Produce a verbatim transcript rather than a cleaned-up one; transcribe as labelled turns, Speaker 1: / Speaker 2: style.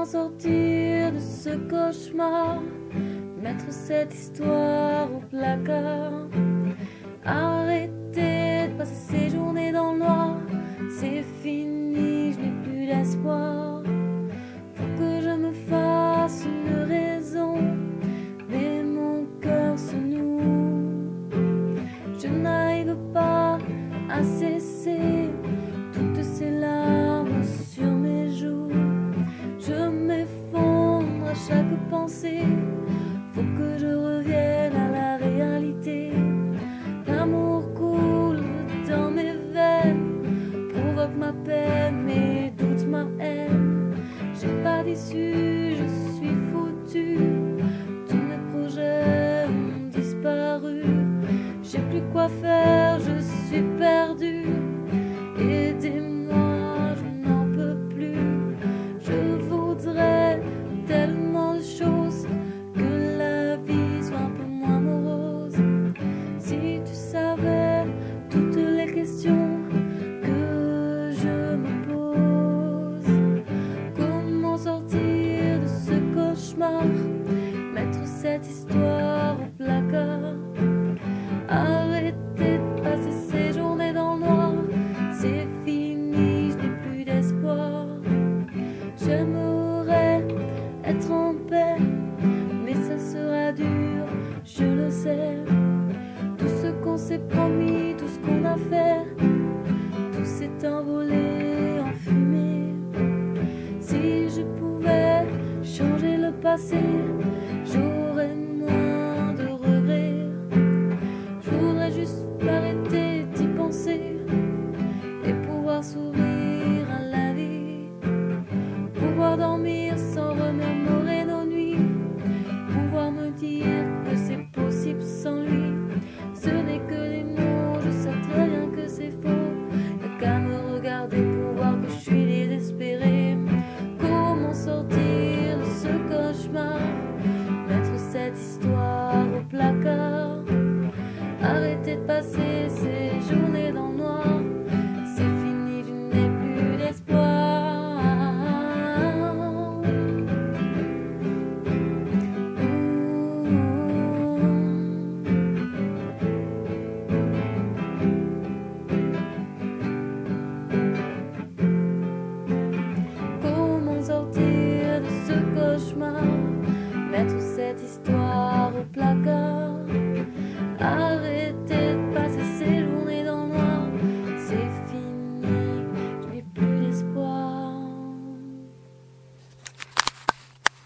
Speaker 1: Comment sortir de ce cauchemar? Mettre cette histoire au placard. Arrêter de passer ces journées dans le noir. C'est fini, je n'ai plus d'espoir. Faut que je me fasse une raison, mais mon cœur se noue. Je n'arrive pas à cesser toutes ces larmes sur mes joues. Je m'effondre à chaque pensée. Faut que je revienne à la réalité. L'amour coule dans mes veines, provoque ma peine, mes doutes, ma haine. J'ai pas d'issue, je suis foutue. Tous mes projets ont disparu. J'ai plus quoi faire, je suis perdue. Aidez-moi, je n'en peux plus. Je voudrais tellement de choses, que la vie soit un peu moins morose. Si tu savais toutes les questions que je me pose. Comment sortir de ce cauchemar? Mettre cette histoire au placard. Arrêter de passer ces journées dans le noir. C'est fini, je n'ai plus d'espoir. J'aimerais être en paix, mais ça sera dur, je le sais. Tout ce qu'on s'est promis, tout ce qu'on a fait, tout s'est envolé en fumée. Si je pouvais changer le passé, j'aurais moins de regrets. Je voudrais juste arrêter d'y penser et pouvoir sourire à la vie. Pouvoir dormir sans remémorer nos nuits. Pouvoir me dire que c'est possible sans lui. Ce n'est que des mots, je sais très bien que c'est faux. Y'a qu'à me regarder pour voir que je suis désespérée. Comment sortir de ce cauchemar? Mettre cette histoire au placard. Arrêter de passer ces journées dans le noir. C'est fini, je n'ai plus d'espoir. Comment sortir de ce cauchemar? Mettre cette histoire au placard.